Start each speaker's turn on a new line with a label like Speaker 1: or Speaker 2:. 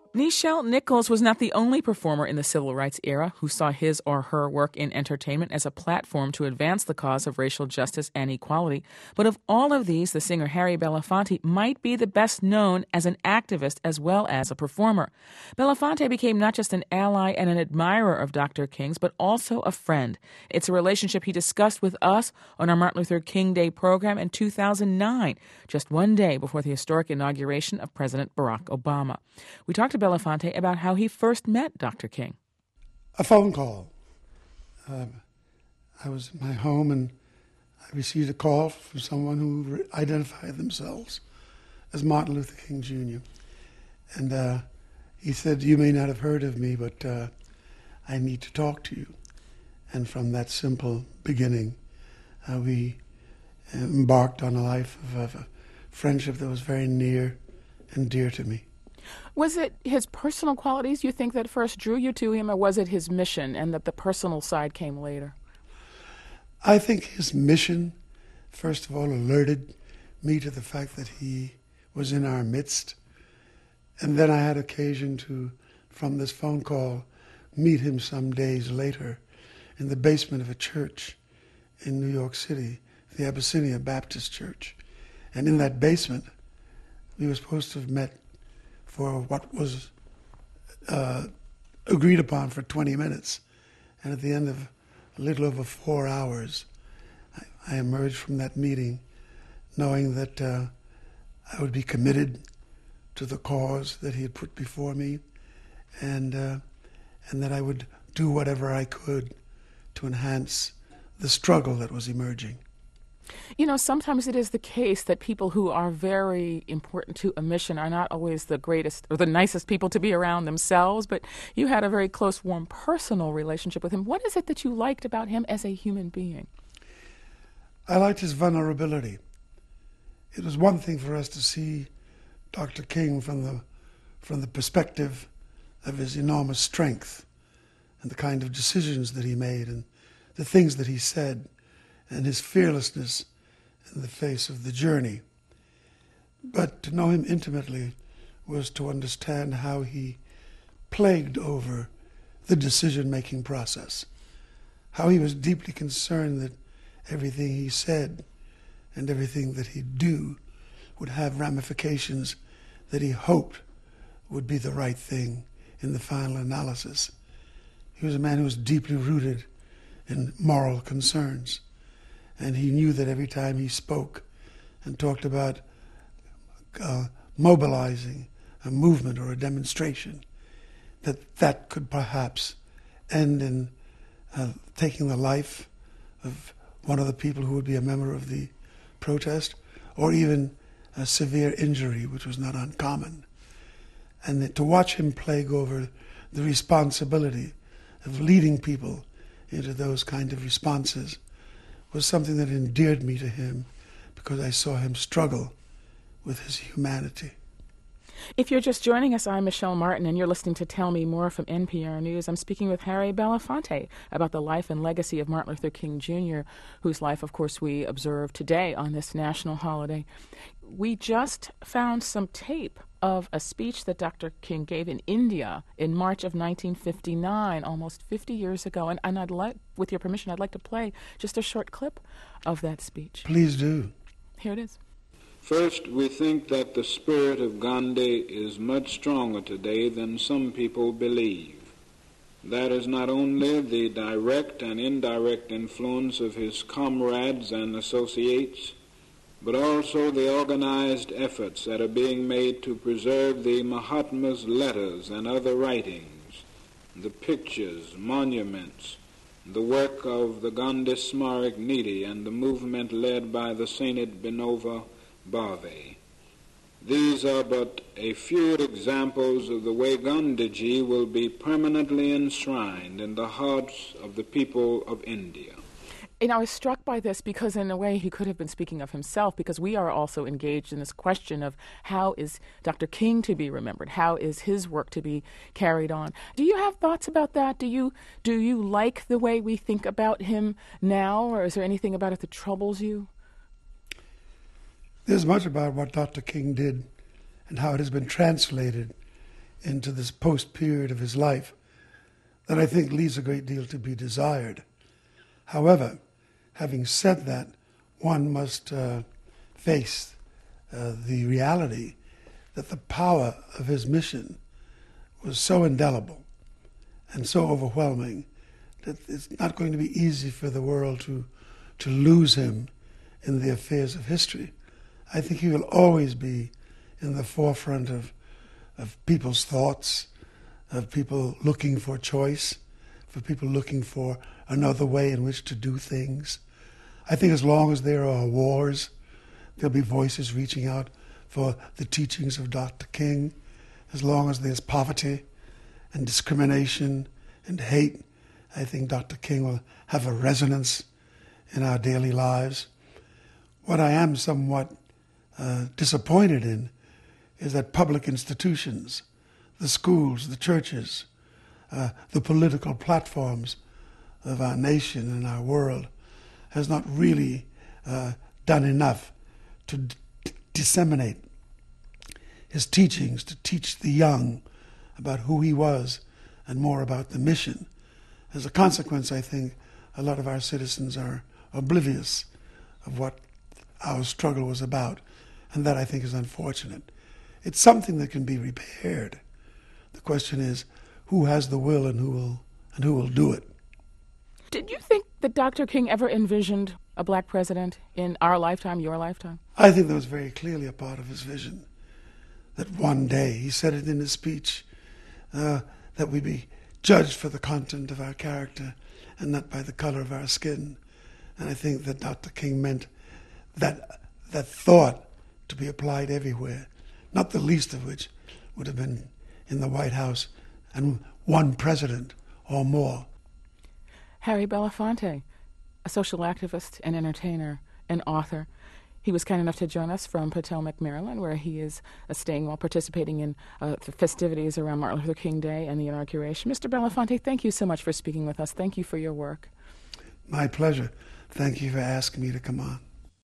Speaker 1: Nichelle Nichols was not the only performer in the civil rights era who saw his or her work in entertainment as a platform to advance the cause of racial justice and equality. But of all of these, the singer Harry Belafonte might be the best known as an activist as well as a performer. Belafonte became not just an ally and an admirer of Dr. King's, but also a friend. It's a relationship he discussed with us on our Martin Luther King Day program in 2009, just one day before the historic inauguration of President Barack Obama. We talked to Belafonte about how he first met Dr. King.
Speaker 2: A phone call. I was in my home and I received a call from someone who identified themselves as Martin Luther King Jr. And he said, "You may not have heard of me, but I need to talk to you." And from that simple beginning, we embarked on a life of a friendship that was very near and dear to me.
Speaker 1: Was it his personal qualities you think that first drew you to him, or was it his mission and that the personal side came later?
Speaker 2: I think his mission, first of all, alerted me to the fact that he was in our midst. And then I had occasion to, from this phone call, meet him some days later in the basement of a church in New York City, the Abyssinia Baptist Church. And in that basement, we were supposed to have met for what was agreed upon for 20 minutes. And at the end of a little over 4 hours, I emerged from that meeting knowing that I would be committed to the cause that he had put before me, and that I would do whatever I could to enhance the struggle that was emerging.
Speaker 1: You know, sometimes it is the case that people who are very important to a mission are not always the greatest or the nicest people to be around themselves, but you had a very close, warm, personal relationship with him. What is it that you liked about him as a human being?
Speaker 2: I liked his vulnerability. It was one thing for us to see Dr. King from the perspective of his enormous strength and the kind of decisions that he made and the things that he said, and his fearlessness in the face of the journey. But to know him intimately was to understand how he plagued over the decision-making process, how he was deeply concerned that everything he said and everything that he'd do would have ramifications that he hoped would be the right thing in the final analysis. He was a man who was deeply rooted in moral concerns. And he knew that every time he spoke and talked about mobilizing a movement or a demonstration, that could perhaps end in taking the life of one of the people who would be a member of the protest, or even a severe injury, which was not uncommon. And to watch him plague over the responsibility of leading people into those kind of responses was something that endeared me to him, because I saw him struggle with his humanity.
Speaker 1: If you're just joining us, I'm Michelle Martin, and you're listening to Tell Me More from NPR News. I'm speaking with Harry Belafonte about the life and legacy of Martin Luther King Jr., whose life, of course, we observe today on this national holiday. We just found some tape of a speech that Dr. King gave in India in March of 1959, almost 50 years ago. And I'd like, with your permission, I'd like to play just a short clip of that speech.
Speaker 2: Please do.
Speaker 1: Here it is.
Speaker 3: First, we think that the spirit of Gandhi is much stronger today than some people believe. That is not only the direct and indirect influence of his comrades and associates, but also the organized efforts that are being made to preserve the Mahatma's letters and other writings, the pictures, monuments, the work of the Gandhi Smarak Nidhi and the movement led by the sainted Vinoba Bhave. These are but a few examples of the way Gandhiji will be permanently enshrined in the hearts of the people of India.
Speaker 1: And I was struck by this because, in a way, he could have been speaking of himself, because we are also engaged in this question of how is Dr. King to be remembered? How is his work to be carried on? Do you have thoughts about that? Do you like the way we think about him now, or is there anything about it that troubles you?
Speaker 2: There's much about what Dr. King did and how it has been translated into this post-period of his life that I think leaves a great deal to be desired. However, having said that, one must face the reality that the power of his mission was so indelible and so overwhelming that it's not going to be easy for the world to lose him in the affairs of history. I think he will always be in the forefront of people's thoughts, of people looking for choice, for people looking for another way in which to do things. I think as long as there are wars, there'll be voices reaching out for the teachings of Dr. King. As long as there's poverty and discrimination and hate, I think Dr. King will have a resonance in our daily lives. What I am somewhat disappointed in is that public institutions, the schools, the churches, the political platforms of our nation and our world has not really done enough to disseminate his teachings, to teach the young about who he was and more about the mission. As a consequence, I think a lot of our citizens are oblivious of what our struggle was about, and that I think is unfortunate. It's something that can be repaired. The question is, who has the will and who will do it?
Speaker 1: Did you think that Dr. King ever envisioned a black president in our lifetime, your lifetime?
Speaker 2: I think that was very clearly a part of his vision, that one day, he said it in his speech, that we be judged for the content of our character and not by the color of our skin. And I think that Dr. King meant that thought to be applied everywhere, not the least of which would have been in the White House and one president or more.
Speaker 1: Harry Belafonte, a social activist, an entertainer, an author. He was kind enough to join us from Potomac, Maryland, where he is staying while participating in the festivities around Martin Luther King Day and the inauguration. Mr. Belafonte, thank you so much for speaking with us. Thank you for your work.
Speaker 2: My pleasure. Thank you for asking me to come on.